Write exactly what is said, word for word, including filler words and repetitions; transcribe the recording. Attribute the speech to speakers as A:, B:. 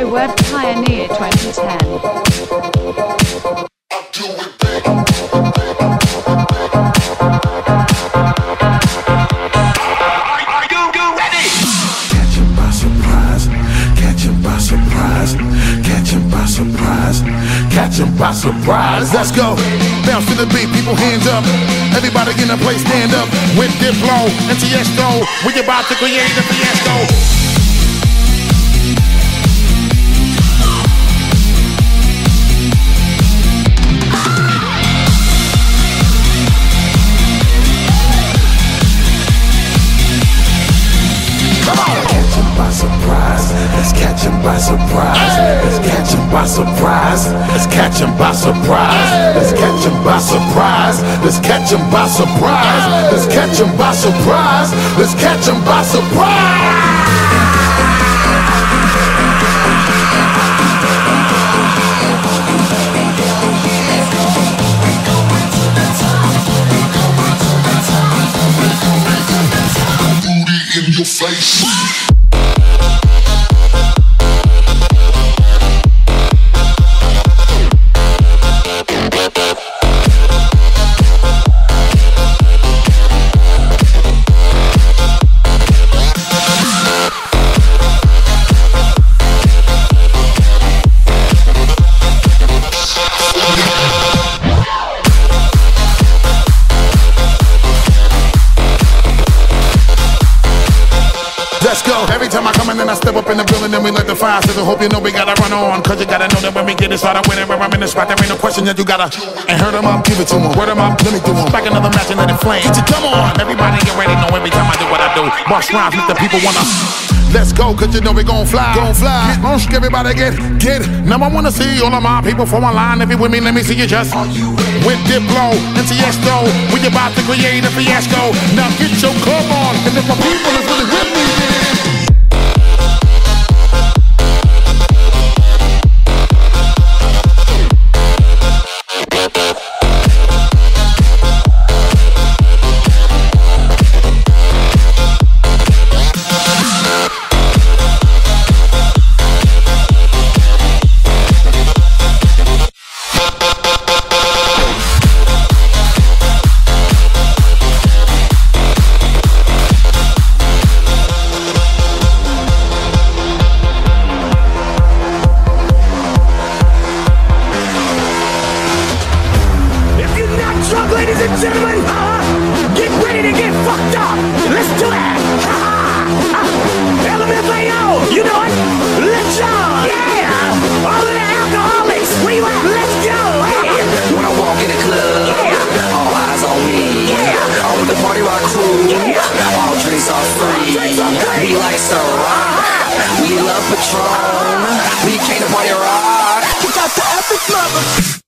A: The Web Pioneer twenty ten.
B: Catch 'em by surprise. Let's go. Bounce to the beat, people hands up. Everybody in the place stand up. With Diplo and Tiesto, we about to create a fiasco. Let's catch 'em by surprise. Let's catch 'em by surprise. Let's catch 'em by surprise. Let's catch 'em by surprise. Let's catch 'em by surprise. Let's catch 'em by surprise. Let's catch 'em by surprise. Booty in your face. Let's go. Every time I come in and I step up in the building, then we let the fire sizzle. Hope you know we gotta run on, cause you gotta know that when we get it started, whenever I'm in the spot, there ain't no question that you gotta. And hurt 'em up, give it to 'em. Word 'em up, let me do 'em. Back another match and let it flame. Come on, everybody get ready, know every time I do what I do. Boss rhymes, make the people wanna. Let's go, cause you know we gon' fly. Gon' fly. Get on, everybody get, get. Now I wanna see all of my people from online. If you with me, let me see you just. With Diplo and Tiesto, we about to create a fiasco. Now get your club on, and if my people is really with me, then.
C: Ladies and gentlemen, uh, get ready to get fucked up. Let's do it. L M F A O, you know it. Let's go. Yeah. All of the alcoholics, we want. Let's go. Hey.
D: When I walk in the club, yeah, all eyes on me. Yeah. All with the party rock crew. Yeah. All drinks are free. Drinks are free. We like to rock. We love Patron. We came to party rock. We got the epic mother.